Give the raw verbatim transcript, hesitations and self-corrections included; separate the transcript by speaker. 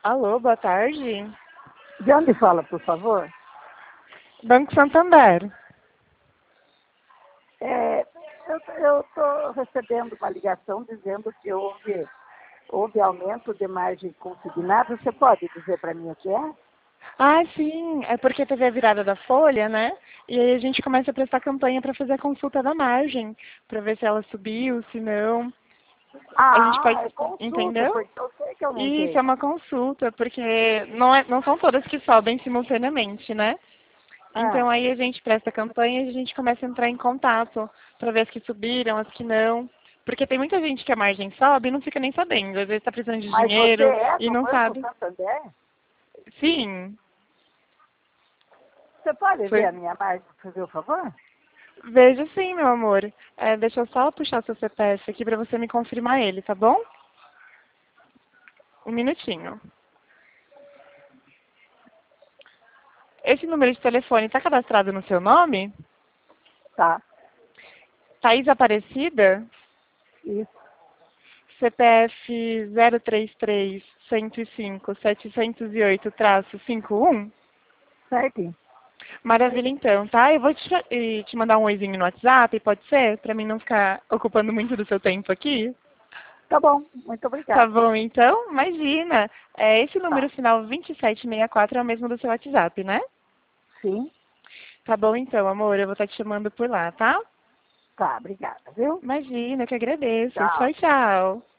Speaker 1: Alô, boa tarde.
Speaker 2: De onde fala, por favor?
Speaker 1: Banco Santander.
Speaker 2: É, eu estou recebendo uma ligação dizendo que houve, houve aumento de margem consignada. Você pode dizer para mim o que é?
Speaker 1: Ah, sim, é porque teve a virada da folha, né? E aí a gente começa a prestar campanha para fazer a consulta da margem, para ver se ela subiu, se não. A gente
Speaker 2: Ah,
Speaker 1: pode,
Speaker 2: é consulta,
Speaker 1: entendeu?
Speaker 2: porque eu sei que
Speaker 1: Isso é
Speaker 2: aumentei.
Speaker 1: uma consulta, porque não, é, não são todas que sobem simultaneamente, né?
Speaker 2: Ah,
Speaker 1: Então aí a gente presta campanha e a gente começa a entrar em contato para ver as que subiram, as que não. Porque tem muita gente que a margem sobe e não fica nem sabendo. Às vezes está precisando de
Speaker 2: mas você
Speaker 1: dinheiro
Speaker 2: é
Speaker 1: e
Speaker 2: do
Speaker 1: não
Speaker 2: Banco
Speaker 1: sabe.
Speaker 2: Santander?
Speaker 1: Sim,
Speaker 2: Você pode ver
Speaker 1: foi.
Speaker 2: a minha margem, por fazer o favor?
Speaker 1: Vejo sim, meu amor. É, deixa eu só puxar seu C P F aqui para você me confirmar ele, tá bom? Um minutinho. Esse número de telefone está cadastrado no seu nome?
Speaker 2: Tá,
Speaker 1: Thaís Aparecida?
Speaker 2: isso,
Speaker 1: C P F zero três três, cento e cinco, setecentos e oito, cinquenta e um?
Speaker 2: certinho.
Speaker 1: Maravilha, então, tá? Eu vou te, e te mandar um oizinho no WhatsApp, pode ser? Para mim não ficar ocupando muito do seu tempo aqui.
Speaker 2: Tá bom, muito
Speaker 1: Tá
Speaker 2: obrigada.
Speaker 1: bom, então? Imagina. É, esse
Speaker 2: Tá,
Speaker 1: número final vinte e sete sessenta e quatro é o mesmo do seu WhatsApp, né?
Speaker 2: sim,
Speaker 1: Tá bom, então, amor. Eu vou estar te chamando por lá, tá?
Speaker 2: tá, obrigada, viu?
Speaker 1: Imagina, eu que agradeço.
Speaker 2: Tchau.
Speaker 1: Tchau, tchau.